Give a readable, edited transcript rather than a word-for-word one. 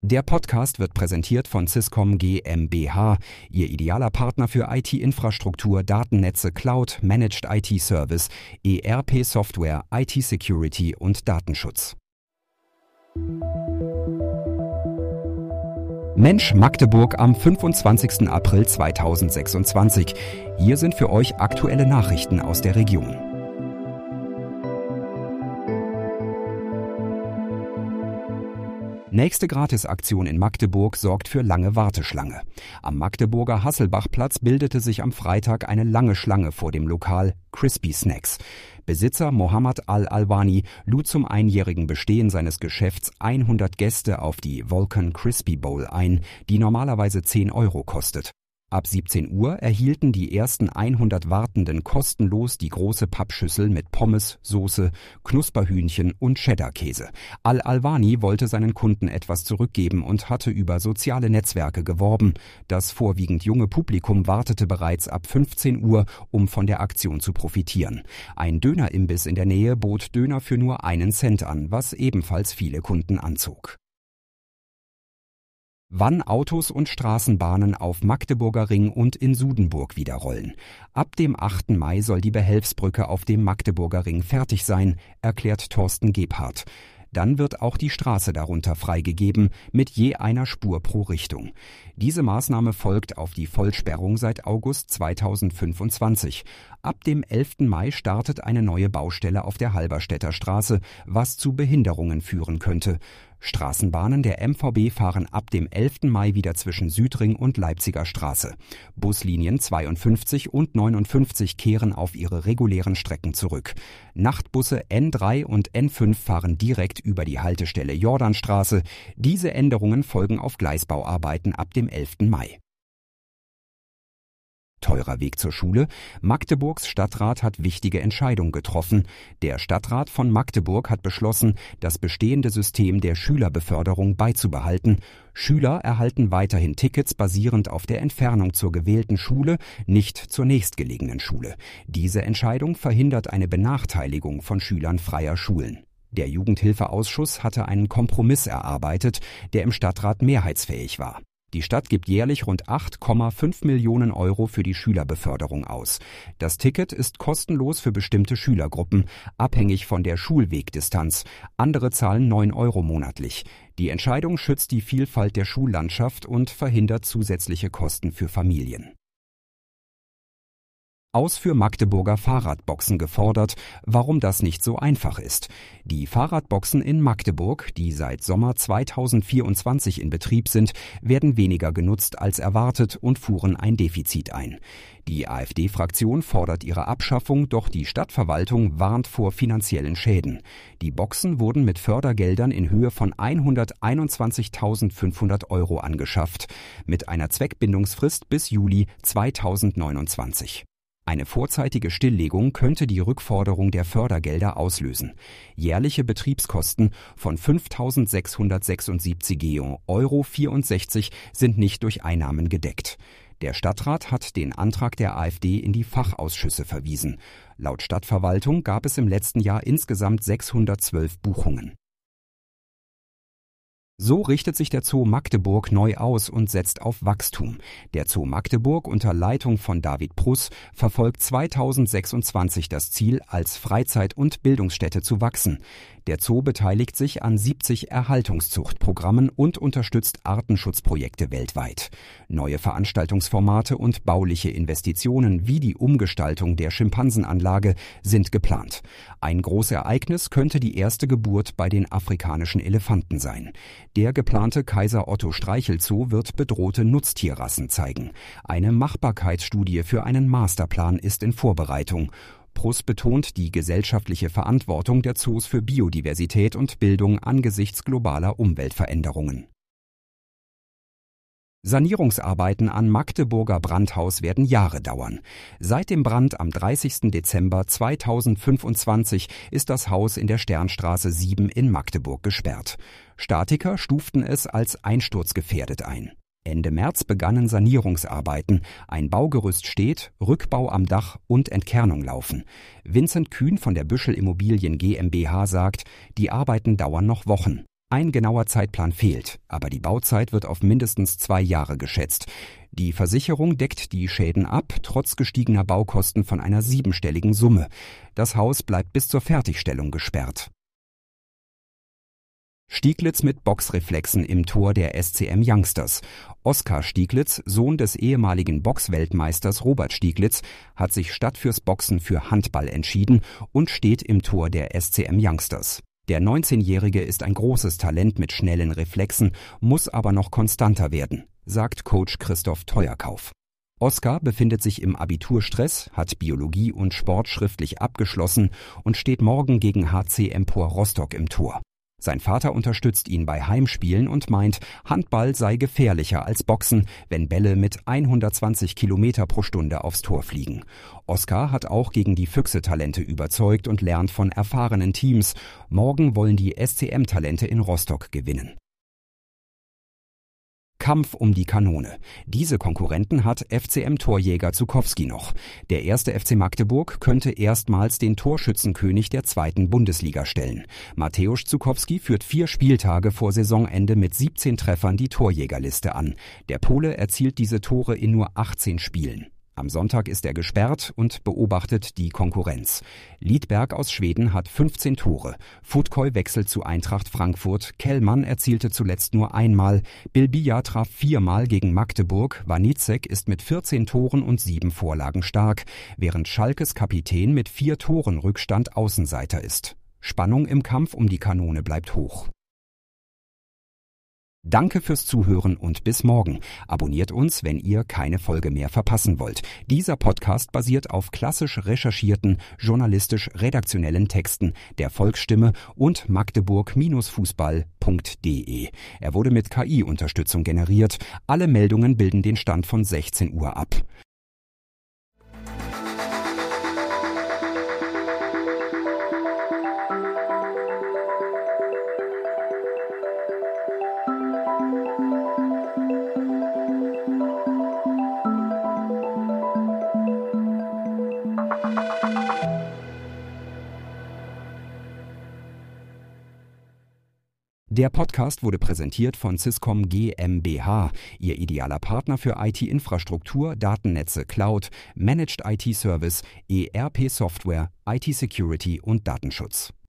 Der Podcast wird präsentiert von Swisscom GmbH, Ihr idealer Partner für IT-Infrastruktur, Datennetze, Cloud, Managed IT-Service, ERP-Software, IT-Security und Datenschutz. Mensch Magdeburg am 25. April 2026. Hier sind für euch aktuelle Nachrichten aus der Region. Nächste Gratisaktion in Magdeburg sorgt für lange Warteschlange. Am Magdeburger Hasselbachplatz bildete sich am Freitag eine lange Schlange vor dem Lokal Crispy Snacks. Besitzer Mohammad Al-Alwani lud zum einjährigen Bestehen seines Geschäfts 100 Gäste auf die Vulcan Crispy Bowl ein, die normalerweise 10 € kostet. Ab 17 Uhr erhielten die ersten 100 Wartenden kostenlos die große Pappschüssel mit Pommes, Soße, Knusperhühnchen und Cheddar-Käse. Al-Alwani wollte seinen Kunden etwas zurückgeben und hatte über soziale Netzwerke geworben. Das vorwiegend junge Publikum wartete bereits ab 15 Uhr, um von der Aktion zu profitieren. Ein Dönerimbiss in der Nähe bot Döner für nur 1 Cent an, was ebenfalls viele Kunden anzog. Wann Autos und Straßenbahnen auf Magdeburger Ring und in Sudenburg wieder rollen. Ab dem 8. Mai soll die Behelfsbrücke auf dem Magdeburger Ring fertig sein, erklärt Thorsten Gebhardt. Dann wird auch die Straße darunter freigegeben, mit je einer Spur pro Richtung. Diese Maßnahme folgt auf die Vollsperrung seit August 2025. Ab dem 11. Mai startet eine neue Baustelle auf der Halberstädter Straße, was zu Behinderungen führen könnte. Straßenbahnen der MVB fahren ab dem 11. Mai wieder zwischen Südring und Leipziger Straße. Buslinien 52 und 59 kehren auf ihre regulären Strecken zurück. Nachtbusse N3 und N5 fahren direkt über die Haltestelle Jordanstraße. Diese Änderungen folgen auf Gleisbauarbeiten ab dem 11. Mai. Teurer Weg zur Schule? Magdeburgs Stadtrat hat wichtige Entscheidungen getroffen. Der Stadtrat von Magdeburg hat beschlossen, das bestehende System der Schülerbeförderung beizubehalten. Schüler erhalten weiterhin Tickets basierend auf der Entfernung zur gewählten Schule, nicht zur nächstgelegenen Schule. Diese Entscheidung verhindert eine Benachteiligung von Schülern freier Schulen. Der Jugendhilfeausschuss hatte einen Kompromiss erarbeitet, der im Stadtrat mehrheitsfähig war. Die Stadt gibt jährlich rund 8,5 Millionen € für die Schülerbeförderung aus. Das Ticket ist kostenlos für bestimmte Schülergruppen, abhängig von der Schulwegdistanz. Andere zahlen 9 € monatlich. Die Entscheidung schützt die Vielfalt der Schullandschaft und verhindert zusätzliche Kosten für Familien. Aus für Magdeburger Fahrradboxen gefordert, warum das nicht so einfach ist. Die Fahrradboxen in Magdeburg, die seit Sommer 2024 in Betrieb sind, werden weniger genutzt als erwartet und fuhren ein Defizit ein. Die AfD-Fraktion fordert ihre Abschaffung, doch die Stadtverwaltung warnt vor finanziellen Schäden. Die Boxen wurden mit Fördergeldern in Höhe von 121.500 € angeschafft, mit einer Zweckbindungsfrist bis Juli 2029. Eine vorzeitige Stilllegung könnte die Rückforderung der Fördergelder auslösen. Jährliche Betriebskosten von 5.676,64 € sind nicht durch Einnahmen gedeckt. Der Stadtrat hat den Antrag der AfD in die Fachausschüsse verwiesen. Laut Stadtverwaltung gab es im letzten Jahr insgesamt 612 Buchungen. So richtet sich der Zoo Magdeburg neu aus und setzt auf Wachstum. Der Zoo Magdeburg unter Leitung von David Pruss verfolgt 2026 das Ziel, als Freizeit- und Bildungsstätte zu wachsen. Der Zoo beteiligt sich an 70 Erhaltungszuchtprogrammen und unterstützt Artenschutzprojekte weltweit. Neue Veranstaltungsformate und bauliche Investitionen wie die Umgestaltung der Schimpansenanlage sind geplant. Ein Großereignis könnte die erste Geburt bei den afrikanischen Elefanten sein. Der geplante Kaiser-Otto-Streichel-Zoo wird bedrohte Nutztierrassen zeigen. Eine Machbarkeitsstudie für einen Masterplan ist in Vorbereitung. Pruss betont die gesellschaftliche Verantwortung der Zoos für Biodiversität und Bildung angesichts globaler Umweltveränderungen. Sanierungsarbeiten am Magdeburger Brandhaus werden Jahre dauern. Seit dem Brand am 30. Dezember 2025 ist das Haus in der Sternstraße 7 in Magdeburg gesperrt. Statiker stuften es als einsturzgefährdet ein. Ende März begannen Sanierungsarbeiten. Ein Baugerüst steht, Rückbau am Dach und Entkernung laufen. Vincent Kühn von der Büschel Immobilien GmbH sagt, die Arbeiten dauern noch Wochen. Ein genauer Zeitplan fehlt, aber die Bauzeit wird auf mindestens 2 Jahre geschätzt. Die Versicherung deckt die Schäden ab, trotz gestiegener Baukosten von einer 7-stelligen Summe. Das Haus bleibt bis zur Fertigstellung gesperrt. Stieglitz mit Boxreflexen im Tor der SCM Youngsters. Oskar Stieglitz, Sohn des ehemaligen Boxweltmeisters Robert Stieglitz, hat sich statt fürs Boxen für Handball entschieden und steht im Tor der SCM Youngsters. Der 19-Jährige ist ein großes Talent mit schnellen Reflexen, muss aber noch konstanter werden, sagt Coach Christoph Teuerkauf. Oskar befindet sich im Abiturstress, hat Biologie und Sport schriftlich abgeschlossen und steht morgen gegen HC Empor Rostock im Tor. Sein Vater unterstützt ihn bei Heimspielen und meint, Handball sei gefährlicher als Boxen, wenn Bälle mit 120 Kilometer pro Stunde aufs Tor fliegen. Oskar hat auch gegen die Füchse-Talente überzeugt und lernt von erfahrenen Teams. Morgen wollen die SCM-Talente in Rostock gewinnen. Kampf um die Kanone. Diese Konkurrenten hat FCM-Torjäger Zukowski noch. Der 1. FC Magdeburg könnte erstmals den Torschützenkönig der 2. Bundesliga stellen. Mateusz Zukowski führt 4 Spieltage vor Saisonende mit 17 Treffern die Torjägerliste an. Der Pole erzielt diese Tore in nur 18 Spielen. Am Sonntag ist er gesperrt und beobachtet die Konkurrenz. Lidberg aus Schweden hat 15 Tore. Futkoi wechselt zu Eintracht Frankfurt. Kellmann erzielte zuletzt nur einmal. Bilbia traf 4-mal gegen Magdeburg. Wanizek ist mit 14 Toren und 7 Vorlagen stark, während Schalkes Kapitän mit 4 Toren Rückstand Außenseiter ist. Spannung im Kampf um die Kanone bleibt hoch. Danke fürs Zuhören und bis morgen. Abonniert uns, wenn ihr keine Folge mehr verpassen wollt. Dieser Podcast basiert auf klassisch recherchierten, journalistisch-redaktionellen Texten der Volksstimme und magdeburg-fußball.de. Er wurde mit KI-Unterstützung generiert. Alle Meldungen bilden den Stand von 16 Uhr ab. Der Podcast wurde präsentiert von Swisscom GmbH, Ihr idealer Partner für IT-Infrastruktur, Datennetze, Cloud, Managed IT-Service, ERP-Software, IT-Security und Datenschutz.